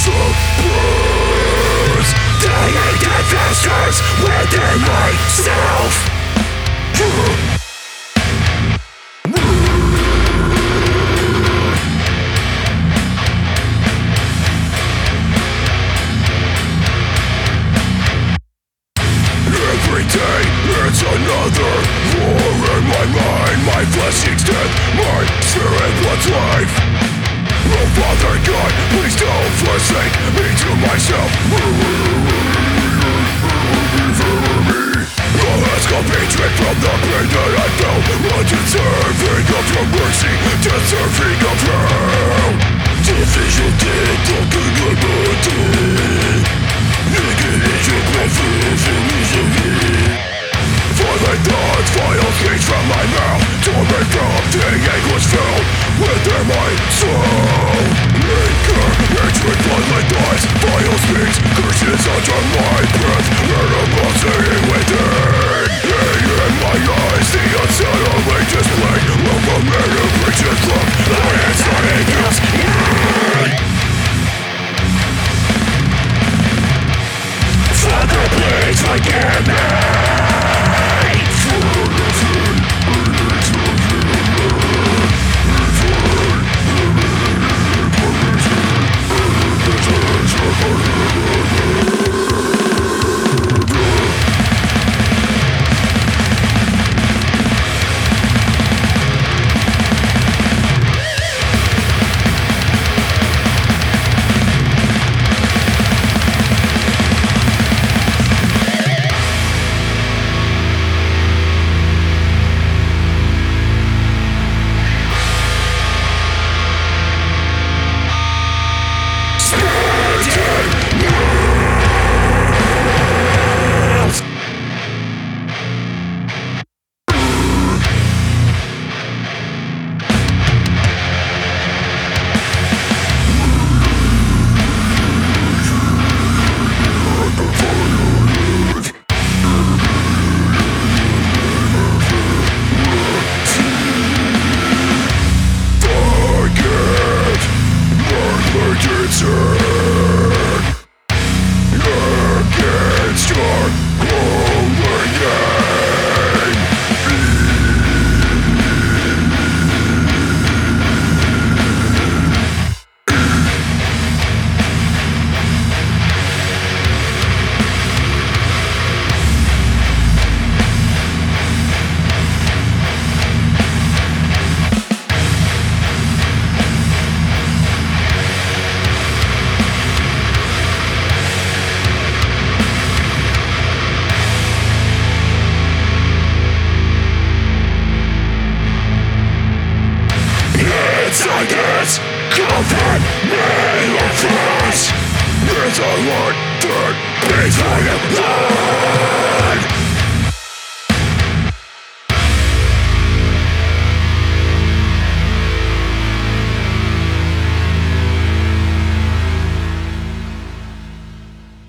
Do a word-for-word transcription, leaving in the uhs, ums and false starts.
bruise. Dying death festers within myself. Every day it's another war in my mind. My flesh seeks death, my spirit wants life. Oh Father God, please don't forsake me to myself. I'll escape hatred from the pain that I felt, undeserving of your mercy, deserving of hell. Division dead, talking about dead. Negation, confusion, misery. Violent thoughts, vile speech from my mouth. Torment from the anguish filled within my soul. Anger, hatred, violent thoughts, vile speech, curses under my breath. Animosity within. Hate in my eyes, the unsettling display of a man who preaches love. I am something else. Father, please forgive me. Silence, comfort me of flesh. It's a word that beats my blood.